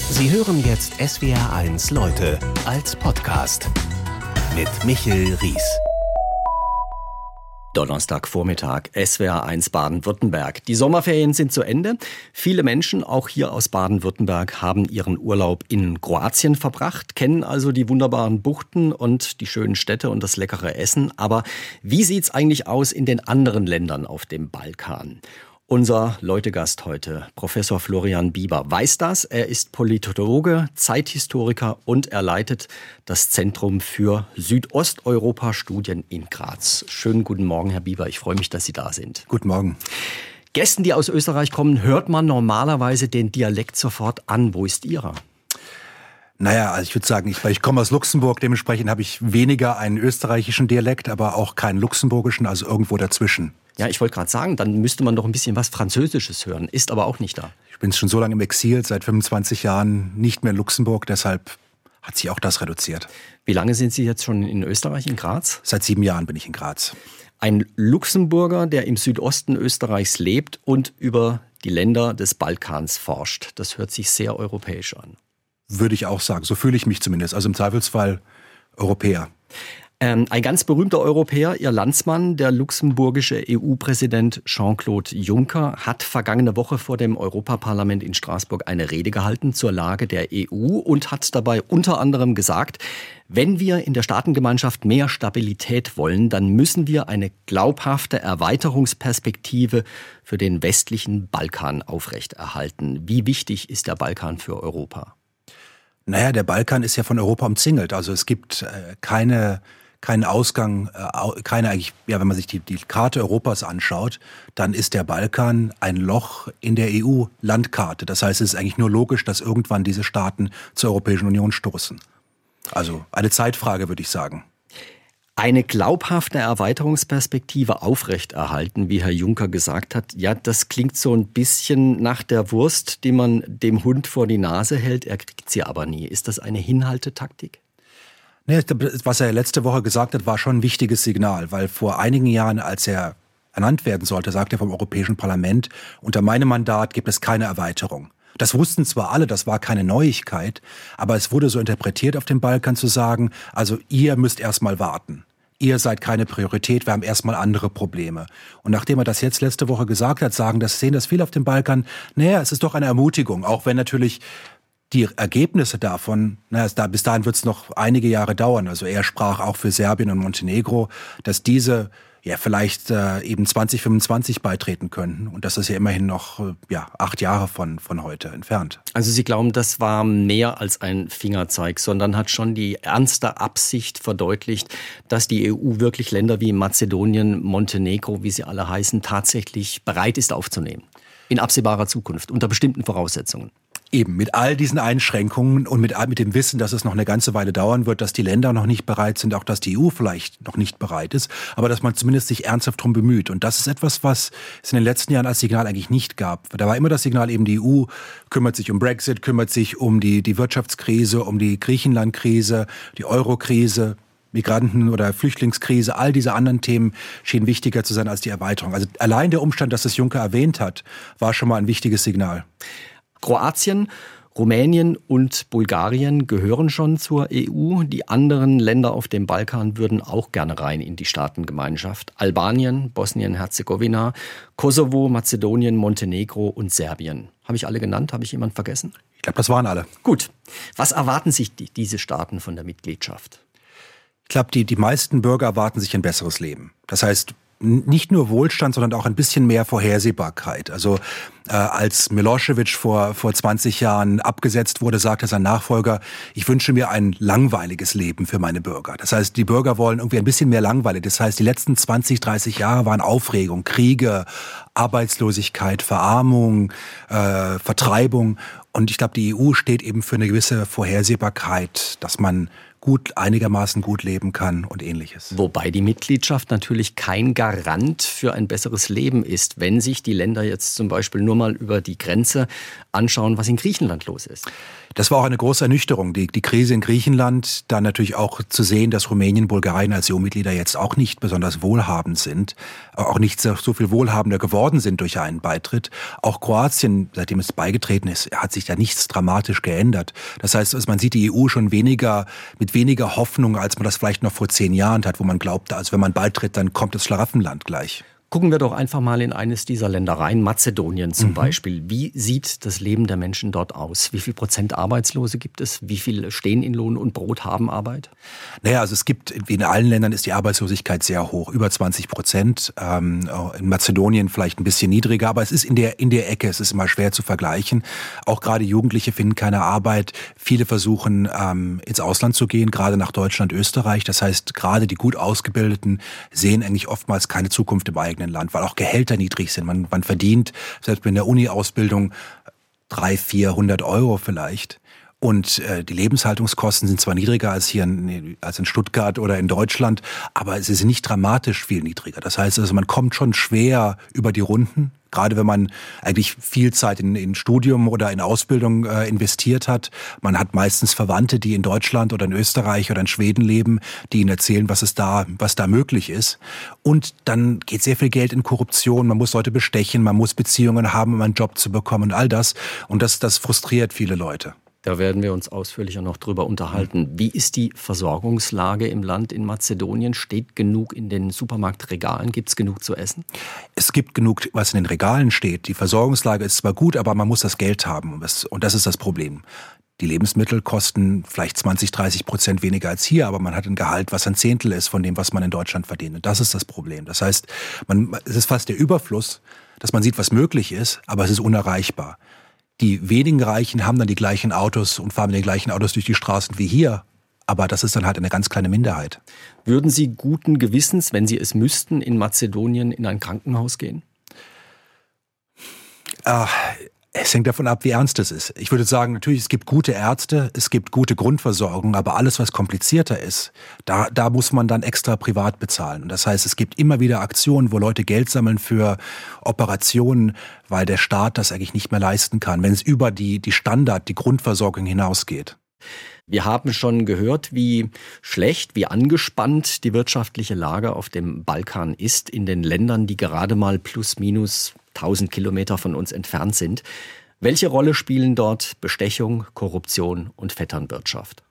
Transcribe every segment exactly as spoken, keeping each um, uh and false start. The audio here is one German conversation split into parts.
Sie hören jetzt S W R eins Leute als Podcast mit Michel Ries. Donnerstagvormittag, S W R eins Baden-Württemberg. Die Sommerferien sind zu Ende. Viele Menschen, auch hier aus Baden-Württemberg, haben ihren Urlaub in Kroatien verbracht, kennen also die wunderbaren Buchten und die schönen Städte und das leckere Essen. Aber wie sieht's eigentlich aus in den anderen Ländern auf dem Balkan? Unser Leutegast heute, Professor Florian Bieber, weiß das. Er ist Politologe, Zeithistoriker und er leitet das Zentrum für Südosteuropa-Studien in Graz. Schönen guten Morgen, Herr Bieber. Ich freue mich, dass Sie da sind. Guten Morgen. Gästen, die aus Österreich kommen, hört man normalerweise den Dialekt sofort an. Wo ist Ihrer? Naja, also ich würde sagen, ich, weil ich komme aus Luxemburg, dementsprechend habe ich weniger einen österreichischen Dialekt, aber auch keinen luxemburgischen, also irgendwo dazwischen. Ja, ich wollte gerade sagen, dann müsste man doch ein bisschen was Französisches hören. Ist aber auch nicht da. Ich bin schon so lange im Exil, seit fünfundzwanzig Jahren nicht mehr in Luxemburg, deshalb hat sich auch das reduziert. Wie lange sind Sie jetzt schon in Österreich, in Graz? Seit sieben Jahren bin ich in Graz. Ein Luxemburger, der im Südosten Österreichs lebt und über die Länder des Balkans forscht. Das hört sich sehr europäisch an. Würde ich auch sagen, so fühle ich mich zumindest, also im Zweifelsfall Europäer. Ähm, ein ganz berühmter Europäer, Ihr Landsmann, der luxemburgische E U-Präsident Jean-Claude Juncker, hat vergangene Woche vor dem Europaparlament in Straßburg eine Rede gehalten zur Lage der E U und hat dabei unter anderem gesagt, wenn wir in der Staatengemeinschaft mehr Stabilität wollen, dann müssen wir eine glaubhafte Erweiterungsperspektive für den westlichen Balkan aufrechterhalten. Wie wichtig ist der Balkan für Europa? Naja, der Balkan ist ja von Europa umzingelt. Also es gibt äh, keine, keinen Ausgang, äh, keine eigentlich, ja, wenn man sich die, die Karte Europas anschaut, dann ist der Balkan ein Loch in der E U-Landkarte. Das heißt, es ist eigentlich nur logisch, dass irgendwann diese Staaten zur Europäischen Union stoßen. Also eine Zeitfrage, würde ich sagen. Eine glaubhafte Erweiterungsperspektive aufrechterhalten, wie Herr Juncker gesagt hat. Ja, das klingt so ein bisschen nach der Wurst, die man dem Hund vor die Nase hält. Er kriegt sie aber nie. Ist das eine Hinhaltetaktik? Nee, was er letzte Woche gesagt hat, war schon ein wichtiges Signal, weil vor einigen Jahren, als er ernannt werden sollte, sagte er vom Europäischen Parlament, unter meinem Mandat gibt es keine Erweiterung. Das wussten zwar alle, das war keine Neuigkeit, aber es wurde so interpretiert auf dem Balkan zu sagen, also ihr müsst erst mal warten. Ihr seid keine Priorität, wir haben erstmal andere Probleme. Und nachdem er das jetzt letzte Woche gesagt hat, sagen das, sehen das viele auf dem Balkan, naja, es ist doch eine Ermutigung, auch wenn natürlich die Ergebnisse davon, naja, bis dahin wird es noch einige Jahre dauern. Also er sprach auch für Serbien und Montenegro, dass diese ja vielleicht äh, eben zwanzig fünfundzwanzig beitreten könnten. Und das ist ja immerhin noch äh, ja, acht Jahre von, von heute entfernt. Also Sie glauben, das war mehr als ein Fingerzeig, sondern hat schon die ernste Absicht verdeutlicht, dass die E U wirklich Länder wie Mazedonien, Montenegro, wie sie alle heißen, tatsächlich bereit ist aufzunehmen. In absehbarer Zukunft, unter bestimmten Voraussetzungen. Eben, mit all diesen Einschränkungen und mit, mit dem Wissen, dass es noch eine ganze Weile dauern wird, dass die Länder noch nicht bereit sind, auch dass die E U vielleicht noch nicht bereit ist, aber dass man zumindest sich ernsthaft darum bemüht. Und das ist etwas, was es in den letzten Jahren als Signal eigentlich nicht gab. Da war immer das Signal eben, die E U kümmert sich um Brexit, kümmert sich um die, die Wirtschaftskrise, um die Griechenland-Krise, die Euro-Krise, Migranten- oder Flüchtlingskrise, all diese anderen Themen schienen wichtiger zu sein als die Erweiterung. Also allein der Umstand, dass es Juncker erwähnt hat, war schon mal ein wichtiges Signal. Kroatien, Rumänien und Bulgarien gehören schon zur E U. Die anderen Länder auf dem Balkan würden auch gerne rein in die Staatengemeinschaft. Albanien, Bosnien-Herzegowina, Kosovo, Mazedonien, Montenegro und Serbien. Habe ich alle genannt? Habe ich jemanden vergessen? Ich glaube, das waren alle. Gut. Was erwarten sich die, diese Staaten von der Mitgliedschaft? Ich glaube, die, die meisten Bürger erwarten sich ein besseres Leben. Das heißt, nicht nur Wohlstand, sondern auch ein bisschen mehr Vorhersehbarkeit. Also äh, als Milosevic vor vor zwanzig Jahren abgesetzt wurde, sagte sein Nachfolger, ich wünsche mir ein langweiliges Leben für meine Bürger. Das heißt, die Bürger wollen irgendwie ein bisschen mehr Langweile. Das heißt, die letzten zwanzig, dreißig Jahre waren Aufregung, Kriege, Arbeitslosigkeit, Verarmung, äh, Vertreibung. Und ich glaube, die E U steht eben für eine gewisse Vorhersehbarkeit, dass man gut, einigermaßen gut leben kann und Ähnliches. Wobei die Mitgliedschaft natürlich kein Garant für ein besseres Leben ist, wenn sich die Länder jetzt zum Beispiel nur mal über die Grenze anschauen, was in Griechenland los ist. Das war auch eine große Ernüchterung, die, die Krise in Griechenland, dann natürlich auch zu sehen, dass Rumänien, Bulgarien als E U-Mitglieder jetzt auch nicht besonders wohlhabend sind, auch nicht so, so viel wohlhabender geworden sind durch einen Beitritt. Auch Kroatien, seitdem es beigetreten ist, hat sich da nichts dramatisch geändert. Das heißt, man sieht die E U schon weniger, mit weniger Hoffnung, als man das vielleicht noch vor zehn Jahren hat, wo man glaubte, also wenn man beitritt, dann kommt das Schlaraffenland gleich. Gucken wir doch einfach mal in eines dieser Länder rein, Mazedonien zum mhm. Beispiel. Wie sieht das Leben der Menschen dort aus? Wie viel Prozent Arbeitslose gibt es? Wie viel stehen in Lohn und Brot, haben Arbeit? Naja, also es gibt, wie in allen Ländern ist die Arbeitslosigkeit sehr hoch, über zwanzig Prozent. Ähm, in Mazedonien vielleicht ein bisschen niedriger, aber es ist in der, in der Ecke, es ist immer schwer zu vergleichen. Auch gerade Jugendliche finden keine Arbeit. Viele versuchen, ähm, ins Ausland zu gehen, gerade nach Deutschland, Österreich. Das heißt, gerade die gut Ausgebildeten sehen eigentlich oftmals keine Zukunft im eigenen Land, weil auch Gehälter niedrig sind. Man, man verdient selbst in der Uni-Ausbildung dreihundert, vierhundert Euro vielleicht. Und äh, die Lebenshaltungskosten sind zwar niedriger als hier in, als in Stuttgart oder in Deutschland, aber sie sind nicht dramatisch viel niedriger. Das heißt also, man kommt schon schwer über die Runden. Gerade wenn man eigentlich viel Zeit in, in Studium oder in Ausbildung äh, investiert hat. Man hat meistens Verwandte, die in Deutschland oder in Österreich oder in Schweden leben, die ihnen erzählen, was es da, was da möglich ist. Und dann geht sehr viel Geld in Korruption. Man muss Leute bestechen, man muss Beziehungen haben, um einen Job zu bekommen und all das. Und das, das frustriert viele Leute. Da werden wir uns ausführlicher noch drüber unterhalten. Wie ist die Versorgungslage im Land in Mazedonien? Steht genug in den Supermarktregalen? Gibt es genug zu essen? Es gibt genug, was in den Regalen steht. Die Versorgungslage ist zwar gut, aber man muss das Geld haben. Und das ist das Problem. Die Lebensmittel kosten vielleicht zwanzig, dreißig Prozent weniger als hier, aber man hat ein Gehalt, was ein Zehntel ist von dem, was man in Deutschland verdient. Und das ist das Problem. Das heißt, man, es ist fast der Überfluss, dass man sieht, was möglich ist, aber es ist unerreichbar. Die wenigen Reichen haben dann die gleichen Autos und fahren mit den gleichen Autos durch die Straßen wie hier. Aber das ist dann halt eine ganz kleine Minderheit. Würden Sie guten Gewissens, wenn Sie es müssten, in Mazedonien in ein Krankenhaus gehen? Äh, es hängt davon ab, wie ernst es ist. Ich würde sagen, natürlich, es gibt gute Ärzte, es gibt gute Grundversorgung, aber alles, was komplizierter ist, da, da muss man dann extra privat bezahlen. Und das heißt, es gibt immer wieder Aktionen, wo Leute Geld sammeln für Operationen, weil der Staat das eigentlich nicht mehr leisten kann, wenn es über die, die Standard, die Grundversorgung hinausgeht. Wir haben schon gehört, wie schlecht, wie angespannt die wirtschaftliche Lage auf dem Balkan ist, in den Ländern, die gerade mal plus minus tausend Kilometer von uns entfernt sind. Welche Rolle spielen dort Bestechung, Korruption und Vetternwirtschaft?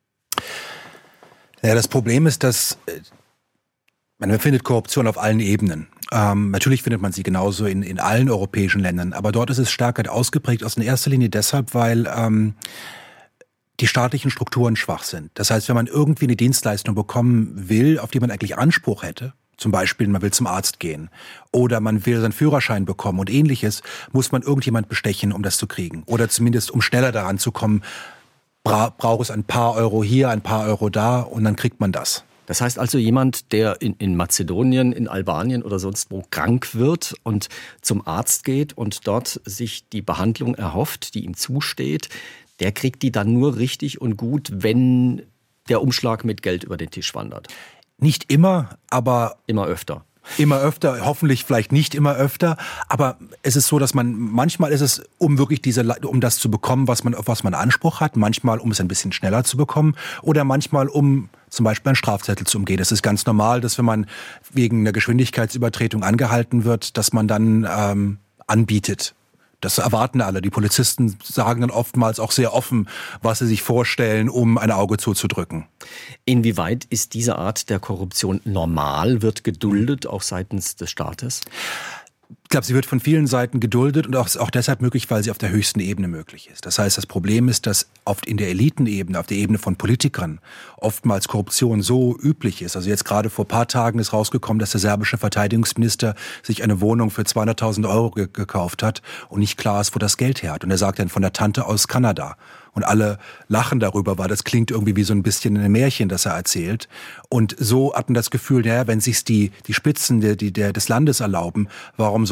Ja, das Problem ist, dass man findet Korruption auf allen Ebenen. Ähm, natürlich findet man sie genauso in, in allen europäischen Ländern, aber dort ist es stärker ausgeprägt, aus in erster Linie deshalb, weil ähm, die staatlichen Strukturen schwach sind. Das heißt, wenn man irgendwie eine Dienstleistung bekommen will, auf die man eigentlich Anspruch hätte, zum Beispiel, man will zum Arzt gehen oder man will seinen Führerschein bekommen und Ähnliches, muss man irgendjemand bestechen, um das zu kriegen. Oder zumindest, um schneller daran zu kommen, bra- braucht es ein paar Euro hier, ein paar Euro da und dann kriegt man das. Das heißt also, jemand, der in, in Mazedonien, in Albanien oder sonst wo krank wird und zum Arzt geht und dort sich die Behandlung erhofft, die ihm zusteht, der kriegt die dann nur richtig und gut, wenn der Umschlag mit Geld über den Tisch wandert. Nicht immer, aber immer öfter. Immer öfter, hoffentlich vielleicht nicht immer öfter, aber es ist so, dass man, manchmal ist es, um wirklich diese, um das zu bekommen, was man, auf was man Anspruch hat, manchmal um es ein bisschen schneller zu bekommen oder manchmal um zum Beispiel einen Strafzettel zu umgehen. Es ist ganz normal, dass wenn man wegen einer Geschwindigkeitsübertretung angehalten wird, dass man dann ähm, anbietet. Das erwarten alle. Die Polizisten sagen dann oftmals auch sehr offen, was sie sich vorstellen, um ein Auge zuzudrücken. Inwieweit ist diese Art der Korruption normal, wird geduldet, auch seitens des Staates? Ich glaube, sie wird von vielen Seiten geduldet und auch, auch deshalb möglich, weil sie auf der höchsten Ebene möglich ist. Das heißt, das Problem ist, dass oft in der Elitenebene, auf der Ebene von Politikern, oftmals Korruption so üblich ist. Also jetzt gerade vor ein paar Tagen ist rausgekommen, dass der serbische Verteidigungsminister sich eine Wohnung für zweihunderttausend Euro ge- gekauft hat und nicht klar ist, wo das Geld her hat. Und er sagt dann von der Tante aus Kanada. Und alle lachen darüber, weil das klingt irgendwie wie so ein bisschen ein Märchen, das er erzählt. Und so hatten das Gefühl, naja, wenn sich die, die Spitzen der, die, der, des Landes erlauben, warum soll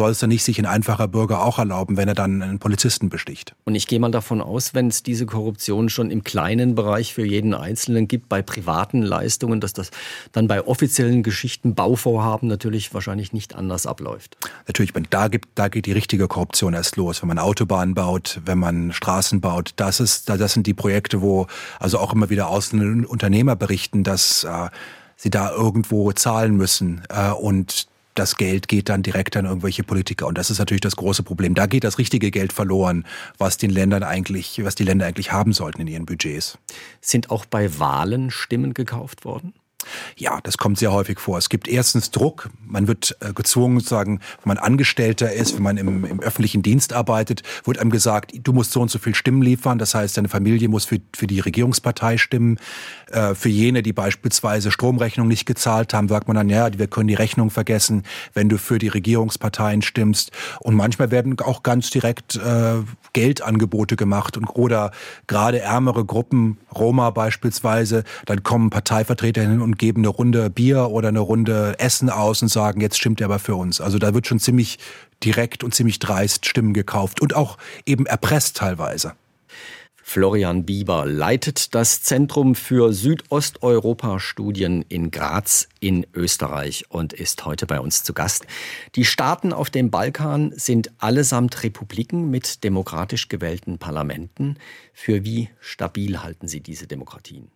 soll es dann nicht sich ein einfacher Bürger auch erlauben, wenn er dann einen Polizisten besticht. Und ich gehe mal davon aus, wenn es diese Korruption schon im kleinen Bereich für jeden Einzelnen gibt, bei privaten Leistungen, dass das dann bei offiziellen Geschichten, Bauvorhaben natürlich wahrscheinlich nicht anders abläuft. Natürlich, wenn da gibt, da geht die richtige Korruption erst los. Wenn man Autobahnen baut, wenn man Straßen baut, das ist, das sind die Projekte, wo also auch immer wieder ausländische Unternehmer berichten, dass äh, sie da irgendwo zahlen müssen äh, und das Geld geht dann direkt an irgendwelche Politiker. Und das ist natürlich das große Problem. Da geht das richtige Geld verloren, was den Ländern eigentlich, was die Länder eigentlich haben sollten in ihren Budgets. Sind auch bei Wahlen Stimmen gekauft worden? Ja, das kommt sehr häufig vor. Es gibt erstens Druck. Man wird äh, gezwungen, sozusagen, wenn man Angestellter ist, wenn man im, im öffentlichen Dienst arbeitet, wird einem gesagt, du musst so und so viel Stimmen liefern. Das heißt, deine Familie muss für, für die Regierungspartei stimmen. Äh, für jene, die beispielsweise Stromrechnung nicht gezahlt haben, sagt man dann, ja, wir können die Rechnung vergessen, wenn du für die Regierungsparteien stimmst. Und manchmal werden auch ganz direkt äh, Geldangebote gemacht und oder gerade ärmere Gruppen, Roma beispielsweise, dann kommen Parteivertreter hin und geben eine Runde Bier oder eine Runde Essen aus und sagen, jetzt stimmt ihr aber für uns. Also da wird schon ziemlich direkt und ziemlich dreist Stimmen gekauft und auch eben erpresst teilweise. Florian Bieber leitet das Zentrum für Südosteuropa-Studien in Graz in Österreich und ist heute bei uns zu Gast. Die Staaten auf dem Balkan sind allesamt Republiken mit demokratisch gewählten Parlamenten. Für wie stabil halten Sie diese Demokratien?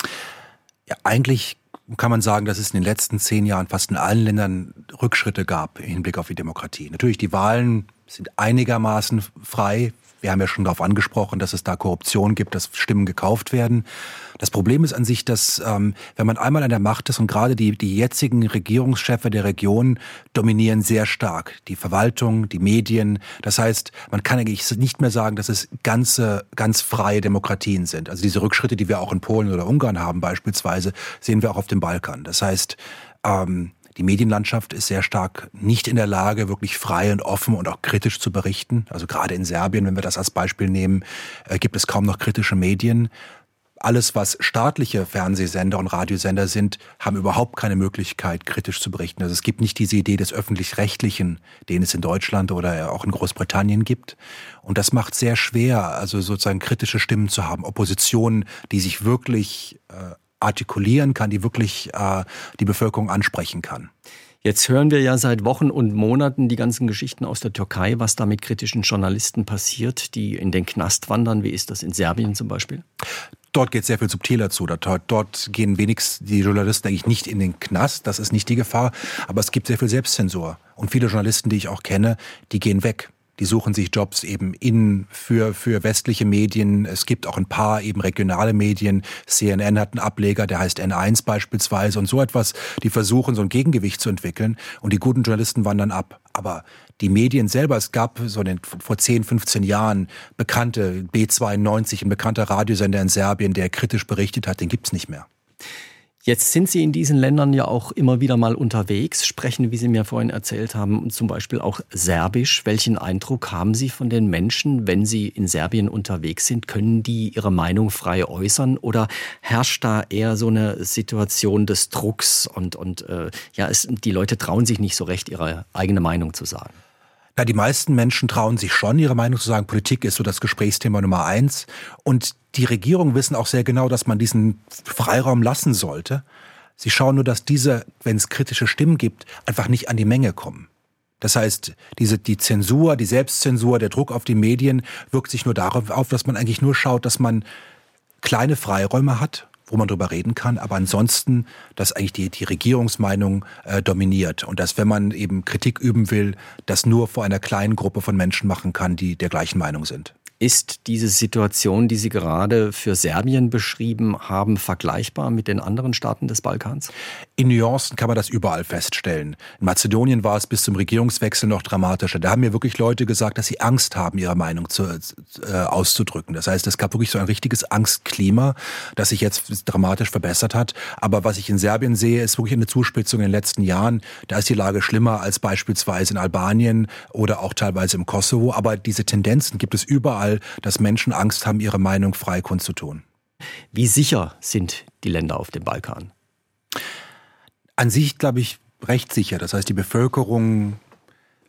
Ja, eigentlich kann man sagen, dass es in den letzten zehn Jahren fast in allen Ländern Rückschritte gab im Hinblick auf die Demokratie. Natürlich, die Wahlen sind einigermaßen frei. Wir haben ja schon darauf angesprochen, dass es da Korruption gibt, dass Stimmen gekauft werden. Das Problem ist an sich, dass ähm, wenn man einmal an der Macht ist und gerade die, die jetzigen Regierungschefe der Region dominieren sehr stark. Die Verwaltung, die Medien. Das heißt, man kann eigentlich nicht mehr sagen, dass es ganze, ganz freie Demokratien sind. Also diese Rückschritte, die wir auch in Polen oder Ungarn haben beispielsweise, sehen wir auch auf dem Balkan. Das heißt, ähm, die Medienlandschaft ist sehr stark nicht in der Lage, wirklich frei und offen und auch kritisch zu berichten. Also gerade in Serbien, wenn wir das als Beispiel nehmen, äh, gibt es kaum noch kritische Medien. Alles, was staatliche Fernsehsender und Radiosender sind, haben überhaupt keine Möglichkeit, kritisch zu berichten. Also es gibt nicht diese Idee des Öffentlich-Rechtlichen, den es in Deutschland oder auch in Großbritannien gibt. Und das macht sehr schwer, also sozusagen kritische Stimmen zu haben, Oppositionen, die sich wirklich äh, artikulieren kann, die wirklich äh, die Bevölkerung ansprechen kann. Jetzt hören wir ja seit Wochen und Monaten die ganzen Geschichten aus der Türkei, was da mit kritischen Journalisten passiert, die in den Knast wandern. Wie ist das in Serbien zum Beispiel? Dort geht es sehr viel subtiler zu. Dort, dort gehen wenigstens die Journalisten eigentlich nicht in den Knast. Das ist nicht die Gefahr. Aber es gibt sehr viel Selbstzensur. Und viele Journalisten, die ich auch kenne, die gehen weg. Die suchen sich Jobs eben in, für, für westliche Medien. Es gibt auch ein paar eben regionale Medien. C N N hat einen Ableger, der heißt N eins beispielsweise und so etwas. Die versuchen, so ein Gegengewicht zu entwickeln und die guten Journalisten wandern ab. Aber die Medien selber, es gab so den, vor zehn, fünfzehn Jahren bekannte B zweiundneunzig, ein bekannter Radiosender in Serbien, der kritisch berichtet hat, den gibt's nicht mehr. Jetzt sind Sie in diesen Ländern ja auch immer wieder mal unterwegs, sprechen, wie Sie mir vorhin erzählt haben, zum Beispiel auch Serbisch. Welchen Eindruck haben Sie von den Menschen, wenn Sie in Serbien unterwegs sind? Können die ihre Meinung frei äußern oder herrscht da eher so eine Situation des Drucks und, und äh, ja, es, die Leute trauen sich nicht so recht, ihre eigene Meinung zu sagen? Na, die meisten Menschen trauen sich schon, ihre Meinung zu sagen. Politik ist so das Gesprächsthema Nummer eins. Und die Regierungen wissen auch sehr genau, dass man diesen Freiraum lassen sollte. Sie schauen nur, dass diese, wenn es kritische Stimmen gibt, einfach nicht an die Menge kommen. Das heißt, diese, die Zensur, die Selbstzensur, der Druck auf die Medien wirkt sich nur darauf auf, dass man eigentlich nur schaut, dass man kleine Freiräume hat, wo man drüber reden kann, aber ansonsten, dass eigentlich die, die Regierungsmeinung äh, dominiert und dass, wenn man eben Kritik üben will, das nur vor einer kleinen Gruppe von Menschen machen kann, die der gleichen Meinung sind. Ist diese Situation, die Sie gerade für Serbien beschrieben haben, vergleichbar mit den anderen Staaten des Balkans? In Nuancen kann man das überall feststellen. In Mazedonien war es bis zum Regierungswechsel noch dramatischer. Da haben mir wirklich Leute gesagt, dass sie Angst haben, ihre Meinung zu, äh, auszudrücken. Das heißt, es gab wirklich so ein richtiges Angstklima, das sich jetzt dramatisch verbessert hat. Aber was ich in Serbien sehe, ist wirklich eine Zuspitzung in den letzten Jahren. Da ist die Lage schlimmer als beispielsweise in Albanien oder auch teilweise im Kosovo. Aber diese Tendenzen gibt es überall, dass Menschen Angst haben, ihre Meinung frei kundzutun. Wie sicher sind die Länder auf dem Balkan? An sich, glaube ich, recht sicher. Das heißt, die Bevölkerung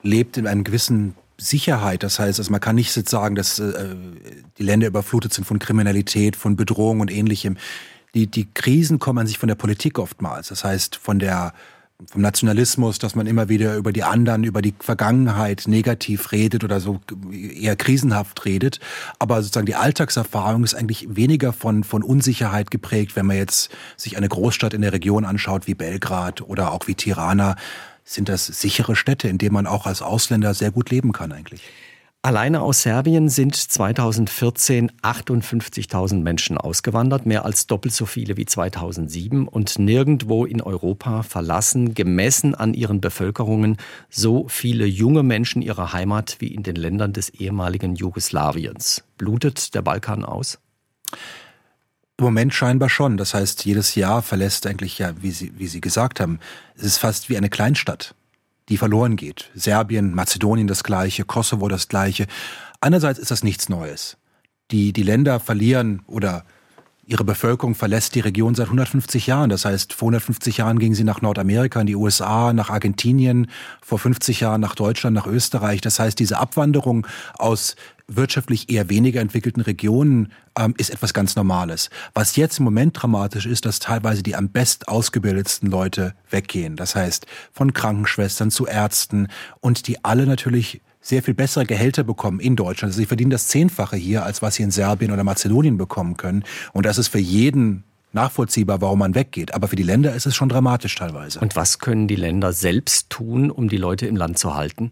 lebt in einem gewissen Sicherheit. Das heißt, also man kann nicht sagen, dass äh, die Länder überflutet sind von Kriminalität, von Bedrohung und Ähnlichem. Die, die Krisen kommen an sich von der Politik oftmals. Das heißt, von der, vom Nationalismus, dass man immer wieder über die anderen, über die Vergangenheit negativ redet oder so eher krisenhaft redet. Aber sozusagen die Alltagserfahrung ist eigentlich weniger von, von Unsicherheit geprägt, wenn man jetzt sich eine Großstadt in der Region anschaut, wie Belgrad oder auch wie Tirana. Sind das sichere Städte, in denen man auch als Ausländer sehr gut leben kann eigentlich? Alleine aus Serbien sind zweitausendvierzehn achtundfünfzigtausend Menschen ausgewandert, mehr als doppelt so viele wie zweitausendsieben. Und nirgendwo in Europa verlassen, gemessen an ihren Bevölkerungen, so viele junge Menschen ihre Heimat wie in den Ländern des ehemaligen Jugoslawiens. Blutet der Balkan aus? Im Moment scheinbar schon. Das heißt, jedes Jahr verlässt eigentlich, ja, wie Sie, wie Sie gesagt haben, es ist fast wie eine Kleinstadt, die verloren geht. Serbien, Mazedonien das Gleiche, Kosovo das Gleiche. Einerseits ist das nichts Neues. Die, die Länder verlieren oder ihre Bevölkerung verlässt die Region seit hundertfünfzig Jahren. Das heißt, vor hundertfünfzig Jahren gingen sie nach Nordamerika, in die U S A, nach Argentinien, vor fünfzig Jahren nach Deutschland, nach Österreich. Das heißt, diese Abwanderung aus wirtschaftlich eher weniger entwickelten Regionen ähm, ist etwas ganz Normales. Was jetzt im Moment dramatisch ist, dass teilweise die am best ausgebildetsten Leute weggehen. Das heißt, von Krankenschwestern zu Ärzten und die alle natürlich sehr viel bessere Gehälter bekommen in Deutschland. Also sie verdienen das Zehnfache hier, als was sie in Serbien oder Mazedonien bekommen können. Und das ist für jeden nachvollziehbar, warum man weggeht. Aber für die Länder ist es schon dramatisch teilweise. Und was können die Länder selbst tun, um die Leute im Land zu halten?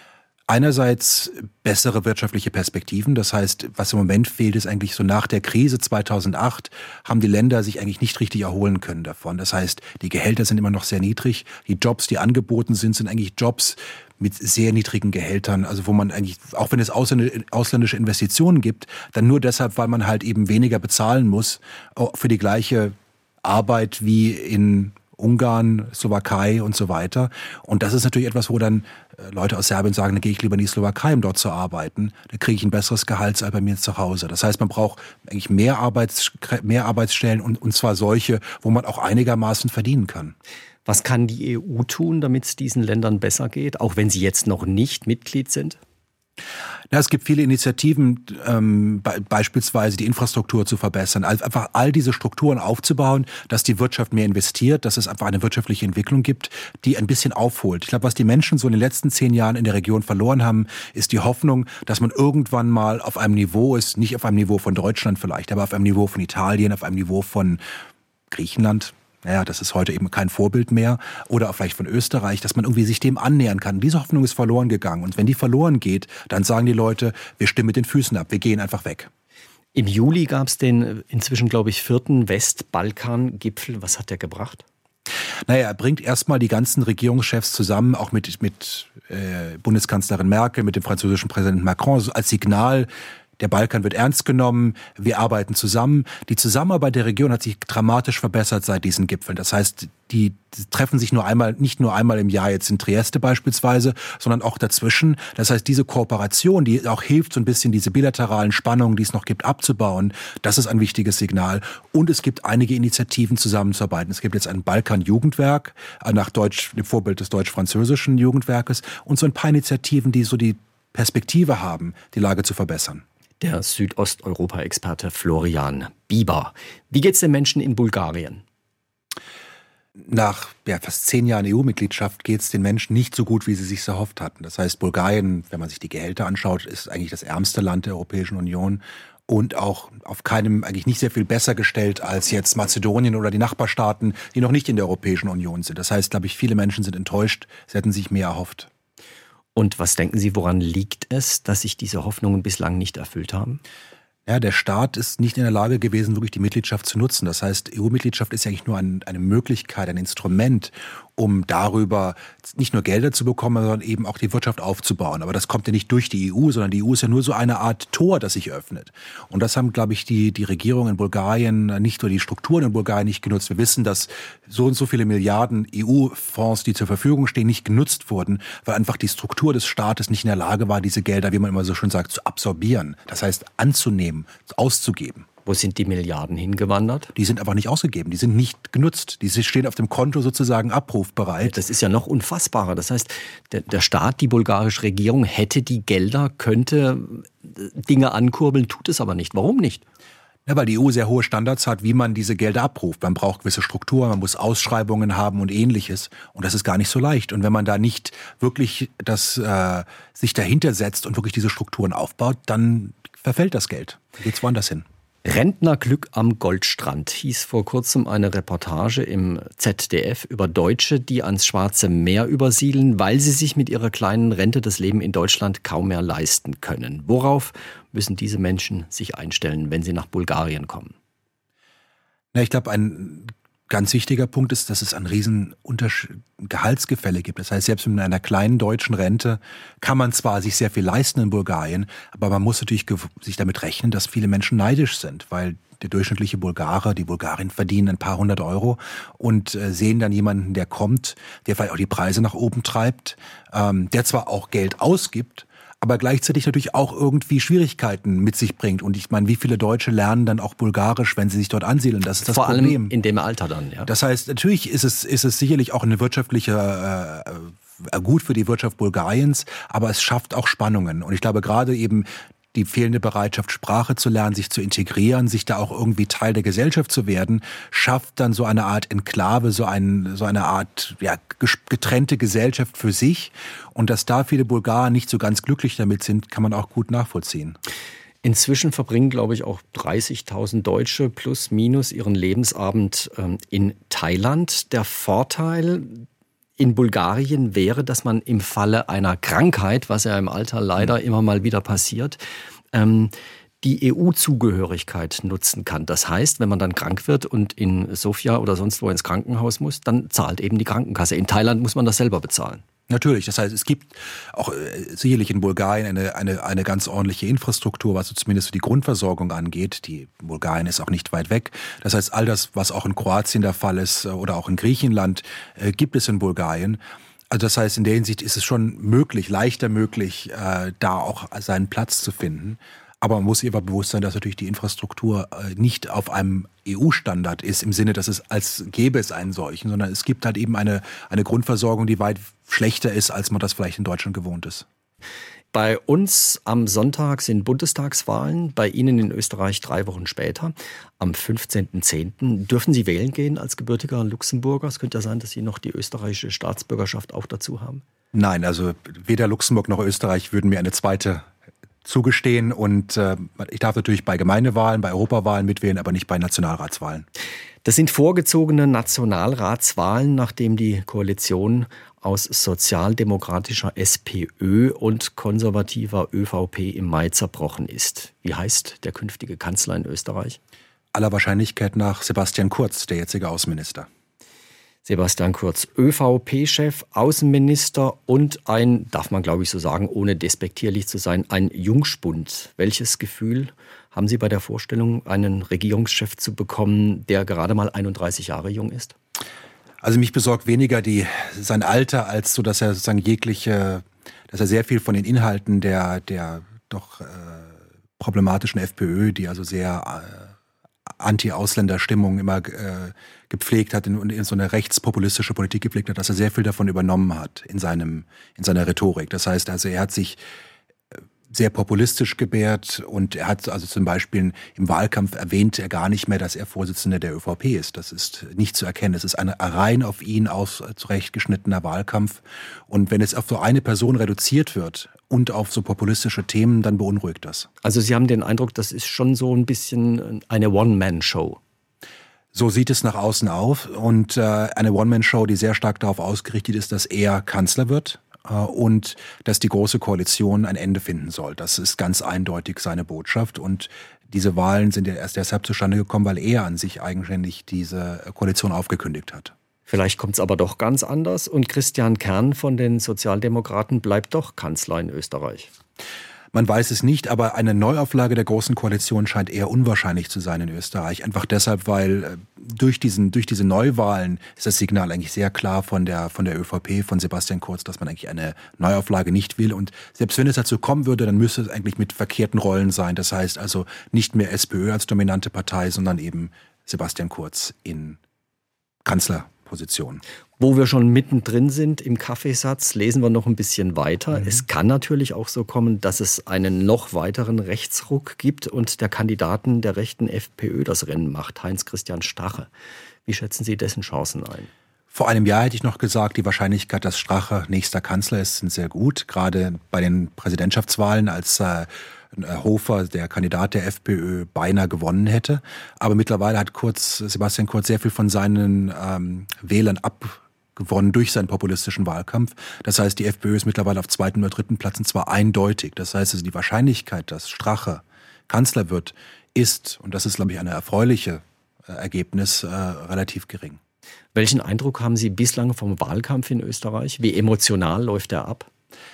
Einerseits bessere wirtschaftliche Perspektiven. Das heißt, was im Moment fehlt, ist eigentlich so nach der Krise zweitausendacht haben die Länder sich eigentlich nicht richtig erholen können davon. Das heißt, die Gehälter sind immer noch sehr niedrig. Die Jobs, die angeboten sind, sind eigentlich Jobs mit sehr niedrigen Gehältern. Also wo man eigentlich, auch wenn es ausländische Investitionen gibt, dann nur deshalb, weil man halt eben weniger bezahlen muss für die gleiche Arbeit wie in Ungarn, Slowakei und so weiter. Und das ist natürlich etwas, wo dann Leute aus Serbien sagen, dann gehe ich lieber in die Slowakei, um dort zu arbeiten. Da kriege ich ein besseres Gehalt als bei mir zu Hause. Das heißt, man braucht eigentlich mehr, Arbeits, mehr Arbeitsstellen und, und zwar solche, wo man auch einigermaßen verdienen kann. Was kann die E U tun, damit es diesen Ländern besser geht, auch wenn sie jetzt noch nicht Mitglied sind? Ja, es gibt viele Initiativen, ähm, be- beispielsweise die Infrastruktur zu verbessern, also einfach all diese Strukturen aufzubauen, dass die Wirtschaft mehr investiert, dass es einfach eine wirtschaftliche Entwicklung gibt, die ein bisschen aufholt. Ich glaube, was die Menschen so in den letzten zehn Jahren in der Region verloren haben, ist die Hoffnung, dass man irgendwann mal auf einem Niveau ist, nicht auf einem Niveau von Deutschland vielleicht, aber auf einem Niveau von Italien, auf einem Niveau von Griechenland. Naja, das ist heute eben kein Vorbild mehr. Oder auch vielleicht von Österreich, dass man irgendwie sich dem annähern kann. Diese Hoffnung ist verloren gegangen. Und wenn die verloren geht, dann sagen die Leute, wir stimmen mit den Füßen ab, wir gehen einfach weg. Im Juli gab es den inzwischen, glaube ich, vierten Westbalkan-Gipfel. Was hat der gebracht? Naja, er bringt erstmal die ganzen Regierungschefs zusammen, auch mit, mit äh, Bundeskanzlerin Merkel, mit dem französischen Präsidenten Macron, so als Signal, der Balkan wird ernst genommen, wir arbeiten zusammen. Die Zusammenarbeit der Region hat sich dramatisch verbessert seit diesen Gipfeln. Das heißt, die treffen sich nur einmal, nicht nur einmal im Jahr jetzt in Trieste beispielsweise, sondern auch dazwischen. Das heißt, diese Kooperation, die auch hilft, so ein bisschen diese bilateralen Spannungen, die es noch gibt, abzubauen, das ist ein wichtiges Signal. Und es gibt einige Initiativen, zusammenzuarbeiten. Es gibt jetzt ein Balkan-Jugendwerk nach Deutsch, dem Vorbild des deutsch-französischen Jugendwerkes und so ein paar Initiativen, die so die Perspektive haben, die Lage zu verbessern. Der Südosteuropa-Experte Florian Bieber. Wie geht's den Menschen in Bulgarien? Nach ja, fast zehn Jahren E U-Mitgliedschaft geht es den Menschen nicht so gut, wie sie sich erhofft hatten. Das heißt, Bulgarien, wenn man sich die Gehälter anschaut, ist eigentlich das ärmste Land der Europäischen Union und auch auf keinem eigentlich nicht sehr viel besser gestellt als jetzt Mazedonien oder die Nachbarstaaten, die noch nicht in der Europäischen Union sind. Das heißt, glaube ich, viele Menschen sind enttäuscht, sie hätten sich mehr erhofft. Und was denken Sie, woran liegt es, dass sich diese Hoffnungen bislang nicht erfüllt haben? Ja, der Staat ist nicht in der Lage gewesen, wirklich die Mitgliedschaft zu nutzen. Das heißt, E U-Mitgliedschaft ist ja eigentlich nur ein, eine Möglichkeit, ein Instrument, um darüber nicht nur Gelder zu bekommen, sondern eben auch die Wirtschaft aufzubauen. Aber das kommt ja nicht durch die E U, sondern die E U ist ja nur so eine Art Tor, das sich öffnet. Und das haben, glaube ich, die, die Regierung in Bulgarien nicht, oder die Strukturen in Bulgarien nicht genutzt. Wir wissen, dass so und so viele Milliarden E U-Fonds, die zur Verfügung stehen, nicht genutzt wurden, weil einfach die Struktur des Staates nicht in der Lage war, diese Gelder, wie man immer so schön sagt, zu absorbieren. Das heißt, anzunehmen, auszugeben. Wo sind die Milliarden hingewandert? Die sind einfach nicht ausgegeben, die sind nicht genutzt. Die stehen auf dem Konto sozusagen abrufbereit. Das ist ja noch unfassbarer. Das heißt, der, der Staat, die bulgarische Regierung hätte die Gelder, könnte Dinge ankurbeln, tut es aber nicht. Warum nicht? Ja, weil die E U sehr hohe Standards hat, wie man diese Gelder abruft. Man braucht gewisse Strukturen, man muss Ausschreibungen haben und Ähnliches. Und das ist gar nicht so leicht. Und wenn man da nicht wirklich das, äh, sich dahinter setzt und wirklich diese Strukturen aufbaut, dann verfällt das Geld. Dann geht's woanders hin. Rentnerglück am Goldstrand hieß vor kurzem eine Reportage im Z D F über Deutsche, die ans Schwarze Meer übersiedeln, weil sie sich mit ihrer kleinen Rente das Leben in Deutschland kaum mehr leisten können. Worauf müssen diese Menschen sich einstellen, wenn sie nach Bulgarien kommen? Na, ich glaube, ein ganz wichtiger Punkt ist, dass es ein riesen Unterschied, Gehaltsgefälle gibt. Das heißt, selbst mit einer kleinen deutschen Rente kann man zwar sich sehr viel leisten in Bulgarien, aber man muss natürlich sich damit rechnen, dass viele Menschen neidisch sind, weil der durchschnittliche Bulgarer, die Bulgarinnen verdienen ein paar hundert Euro und äh, sehen dann jemanden, der kommt, der vielleicht auch die Preise nach oben treibt, ähm, der zwar auch Geld ausgibt, aber gleichzeitig natürlich auch irgendwie Schwierigkeiten mit sich bringt. Und ich meine, wie viele Deutsche lernen dann auch Bulgarisch, wenn sie sich dort ansiedeln? Das ist das Vor Problem. Vor allem in dem Alter dann, ja. Das heißt, natürlich ist es, ist es sicherlich auch eine wirtschaftliche äh, gut für die Wirtschaft Bulgariens, aber es schafft auch Spannungen. Und ich glaube, gerade eben die fehlende Bereitschaft, Sprache zu lernen, sich zu integrieren, sich da auch irgendwie Teil der Gesellschaft zu werden, schafft dann so eine Art Enklave, so, ein, so eine Art ja, getrennte Gesellschaft für sich. Und dass da viele Bulgaren nicht so ganz glücklich damit sind, kann man auch gut nachvollziehen. Inzwischen verbringen, glaube ich, auch dreißigtausend Deutsche plus minus ihren Lebensabend ähm, in Thailand. Der Vorteil in Bulgarien wäre, dass man im Falle einer Krankheit, was ja im Alter leider immer mal wieder passiert, ähm, die E U-Zugehörigkeit nutzen kann. Das heißt, wenn man dann krank wird und in Sofia oder sonst wo ins Krankenhaus muss, dann zahlt eben die Krankenkasse. In Thailand muss man das selber bezahlen. Natürlich, das heißt, es gibt auch äh, sicherlich in Bulgarien eine, eine, eine ganz ordentliche Infrastruktur, was so zumindest die Grundversorgung angeht. Die Bulgarien ist auch nicht weit weg. Das heißt, all das, was auch in Kroatien der Fall ist äh, oder auch in Griechenland, äh, gibt es in Bulgarien. Also das heißt, in der Hinsicht ist es schon möglich, leichter möglich, äh, da auch seinen Platz zu finden. Aber man muss sich aber bewusst sein, dass natürlich die Infrastruktur nicht auf einem E U-Standard ist, im Sinne, dass es als gäbe es einen solchen, sondern es gibt halt eben eine, eine Grundversorgung, die weit schlechter ist, als man das vielleicht in Deutschland gewohnt ist. Bei uns am Sonntag sind Bundestagswahlen, bei Ihnen in Österreich drei Wochen später, am fünfzehnten zehnten Dürfen Sie wählen gehen als gebürtiger Luxemburger? Es könnte ja sein, dass Sie noch die österreichische Staatsbürgerschaft auch dazu haben. Nein, also weder Luxemburg noch Österreich würden mir eine zweite zugestehen und äh, ich darf natürlich bei Gemeindewahlen, bei Europawahlen mitwählen, aber nicht bei Nationalratswahlen. Das sind vorgezogene Nationalratswahlen, nachdem die Koalition aus sozialdemokratischer S P Ö und konservativer Ö V P im Mai zerbrochen ist. Wie heißt der künftige Kanzler in Österreich? Aller Wahrscheinlichkeit nach Sebastian Kurz, der jetzige Außenminister. Sebastian Kurz, Ö V P-Chef, Außenminister und ein, darf man glaube ich so sagen, ohne despektierlich zu sein, ein Jungspund. Welches Gefühl haben Sie bei der Vorstellung, einen Regierungschef zu bekommen, der gerade mal einunddreißig Jahre jung ist? Also mich besorgt weniger die, sein Alter, als so, dass er sozusagen jegliche, dass er sehr viel von den Inhalten der, der doch äh, problematischen FPÖ, die also sehr äh, Anti-Ausländer-Stimmung immer äh, gepflegt hat und in so eine rechtspopulistische Politik gepflegt hat, dass er sehr viel davon übernommen hat in seinem in seiner Rhetorik. Das heißt also, er hat sich sehr populistisch gebärt und er hat also zum Beispiel im Wahlkampf erwähnt er gar nicht mehr, dass er Vorsitzender der Ö V P ist. Das ist nicht zu erkennen. Es ist ein rein auf ihn aus zurechtgeschnittener Wahlkampf. Und wenn es auf so eine Person reduziert wird und auf so populistische Themen, dann beunruhigt das. Also Sie haben den Eindruck, das ist schon so ein bisschen eine One-Man-Show. So sieht es nach außen auf und äh, eine One-Man-Show, die sehr stark darauf ausgerichtet ist, dass er Kanzler wird äh, und dass die Große Koalition ein Ende finden soll. Das ist ganz eindeutig seine Botschaft und diese Wahlen sind ja erst deshalb zustande gekommen, weil er an sich eigenständig diese Koalition aufgekündigt hat. Vielleicht kommt es aber doch ganz anders und Christian Kern von den Sozialdemokraten bleibt doch Kanzler in Österreich. Man weiß es nicht, aber eine Neuauflage der Großen Koalition scheint eher unwahrscheinlich zu sein in Österreich. Einfach deshalb, weil durch diesen, durch diese Neuwahlen ist das Signal eigentlich sehr klar von der, von der ÖVP, von Sebastian Kurz, dass man eigentlich eine Neuauflage nicht will. Und selbst wenn es dazu kommen würde, dann müsste es eigentlich mit verkehrten Rollen sein. Das heißt also nicht mehr SPÖ als dominante Partei, sondern eben Sebastian Kurz in Kanzlerposition. Wo wir schon mittendrin sind im Kaffeesatz, lesen wir noch ein bisschen weiter. Mhm. Es kann natürlich auch so kommen, dass es einen noch weiteren Rechtsruck gibt und der Kandidaten der rechten FPÖ das Rennen macht, Heinz-Christian Strache. Wie schätzen Sie dessen Chancen ein? Vor einem Jahr hätte ich noch gesagt, die Wahrscheinlichkeit, dass Strache nächster Kanzler ist, sind sehr gut. Gerade bei den Präsidentschaftswahlen, als äh, Hofer, der Kandidat der FPÖ, beinahe gewonnen hätte. Aber mittlerweile hat Kurz, Sebastian Kurz sehr viel von seinen ähm, Wählern abgewonnen durch seinen populistischen Wahlkampf. Das heißt, die FPÖ ist mittlerweile auf zweiten oder dritten Platz, und zwar eindeutig. Das heißt, also die Wahrscheinlichkeit, dass Strache Kanzler wird, ist, und das ist, glaube ich, ein erfreuliches äh, Ergebnis, äh, relativ gering. Welchen Eindruck haben Sie bislang vom Wahlkampf in Österreich? Wie emotional läuft er ab?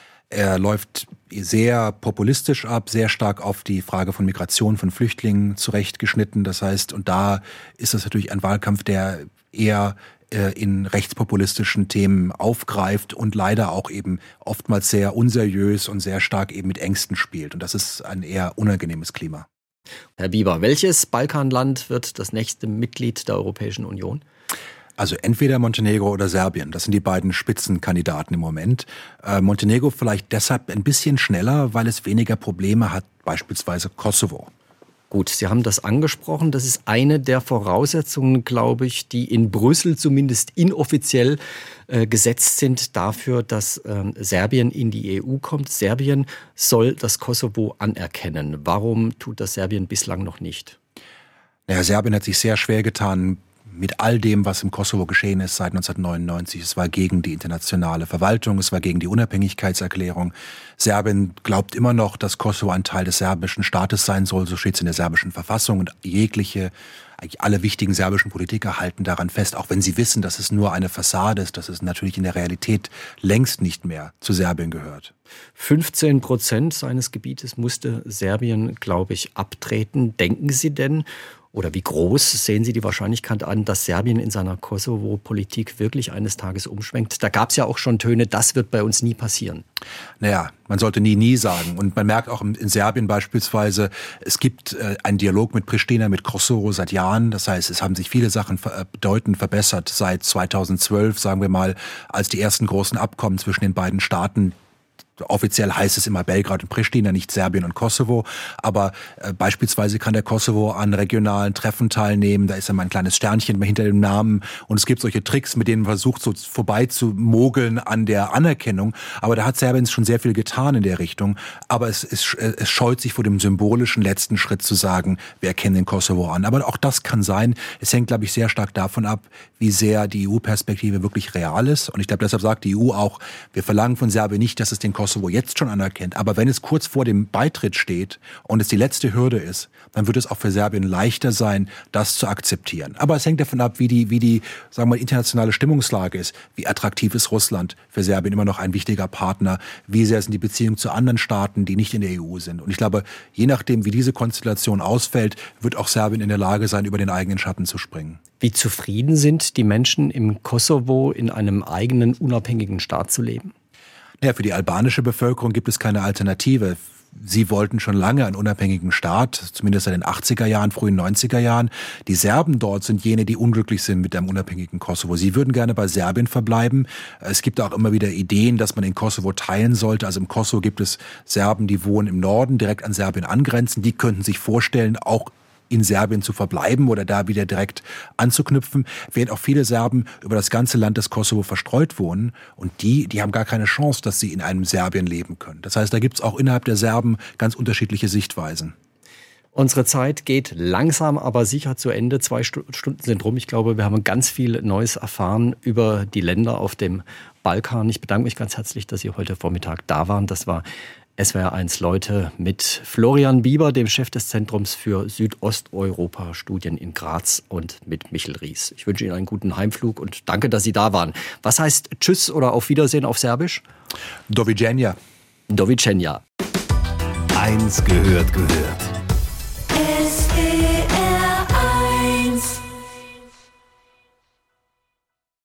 Er läuft sehr populistisch ab, sehr stark auf die Frage von Migration, von Flüchtlingen zurechtgeschnitten. Das heißt, und da ist es natürlich ein Wahlkampf, der eher äh, in rechtspopulistischen Themen aufgreift und leider auch eben oftmals sehr unseriös und sehr stark eben mit Ängsten spielt. Und das ist ein eher unangenehmes Klima. Herr Bieber, welches Balkanland wird das nächste Mitglied der Europäischen Union? Also entweder Montenegro oder Serbien. Das sind die beiden Spitzenkandidaten im Moment. Äh, Montenegro vielleicht deshalb ein bisschen schneller, weil es weniger Probleme hat, beispielsweise Kosovo. Gut, Sie haben das angesprochen. Das ist eine der Voraussetzungen, glaube ich, die in Brüssel zumindest inoffiziell äh, gesetzt sind dafür, dass äh, Serbien in die E U kommt. Serbien soll das Kosovo anerkennen. Warum tut das Serbien bislang noch nicht? Naja, Serbien hat sich sehr schwer getan mit all dem, was im Kosovo geschehen ist seit neunzehnhundertneunundneunzig. Es war gegen die internationale Verwaltung, es war gegen die Unabhängigkeitserklärung. Serbien glaubt immer noch, dass Kosovo ein Teil des serbischen Staates sein soll, so steht es in der serbischen Verfassung. Und jegliche, eigentlich alle wichtigen serbischen Politiker halten daran fest, auch wenn sie wissen, dass es nur eine Fassade ist, dass es natürlich in der Realität längst nicht mehr zu Serbien gehört. fünfzehn Prozent seines Gebietes musste Serbien, glaube ich, abtreten. Denken Sie denn, oder wie groß sehen Sie die Wahrscheinlichkeit an, dass Serbien in seiner Kosovo-Politik wirklich eines Tages umschwenkt? Da gab es ja auch schon Töne, das wird bei uns nie passieren. Naja, man sollte nie, nie sagen. Und man merkt auch in Serbien beispielsweise, es gibt äh, einen Dialog mit Pristina, mit Kosovo seit Jahren. Das heißt, es haben sich viele Sachen ver- bedeutend verbessert seit zweitausendzwölf, sagen wir mal, als die ersten großen Abkommen zwischen den beiden Staaten. Offiziell heißt es immer Belgrad und Pristina, nicht Serbien und Kosovo. Aber äh, beispielsweise kann der Kosovo an regionalen Treffen teilnehmen. Da ist immer ein kleines Sternchen hinter dem Namen. Und es gibt solche Tricks, mit denen man versucht, so vorbei zu mogeln an der Anerkennung. Aber da hat Serbien schon sehr viel getan in der Richtung. Aber es, es, es scheut sich vor dem symbolischen letzten Schritt zu sagen, wir erkennen den Kosovo an. Aber auch das kann sein. Es hängt, glaube ich, sehr stark davon ab, wie sehr die E U-Perspektive wirklich real ist. Und ich glaube, deshalb sagt die E U auch, wir verlangen von Serbien nicht, dass es den Kosovo jetzt schon anerkennt. Aber wenn es kurz vor dem Beitritt steht und es die letzte Hürde ist, dann wird es auch für Serbien leichter sein, das zu akzeptieren. Aber es hängt davon ab, wie die, wie die, sagen wir mal, internationale Stimmungslage ist. Wie attraktiv ist Russland für Serbien immer noch ein wichtiger Partner? Wie sehr sind die Beziehungen zu anderen Staaten, die nicht in der E U sind? Und ich glaube, je nachdem, wie diese Konstellation ausfällt, wird auch Serbien in der Lage sein, über den eigenen Schatten zu springen. Wie zufrieden sind die Menschen im Kosovo, in einem eigenen unabhängigen Staat zu leben? Ja, für die albanische Bevölkerung gibt es keine Alternative. Sie wollten schon lange einen unabhängigen Staat, zumindest seit den achtziger Jahren, frühen neunziger Jahren. Die Serben dort sind jene, die unglücklich sind mit einem unabhängigen Kosovo. Sie würden gerne bei Serbien verbleiben. Es gibt auch immer wieder Ideen, dass man den Kosovo teilen sollte. Also im Kosovo gibt es Serben, die wohnen im Norden, direkt an Serbien angrenzen. Die könnten sich vorstellen, auch in Serbien zu verbleiben oder da wieder direkt anzuknüpfen, während auch viele Serben über das ganze Land des Kosovo verstreut wohnen und die, die haben gar keine Chance, dass sie in einem Serbien leben können. Das heißt, da gibt es auch innerhalb der Serben ganz unterschiedliche Sichtweisen. Unsere Zeit geht langsam, aber sicher zu Ende. Zwei Stunden sind rum. Ich glaube, wir haben ganz viel Neues erfahren über die Länder auf dem Balkan. Ich bedanke mich ganz herzlich, dass Sie heute Vormittag da waren. Das war S W R eins Leute mit Florian Bieber, dem Chef des Zentrums für Südosteuropa-Studien in Graz, und mit Michel Ries. Ich wünsche Ihnen einen guten Heimflug und danke, dass Sie da waren. Was heißt Tschüss oder Auf Wiedersehen auf Serbisch? Do viđenja. Do viđenja. Eins gehört gehört.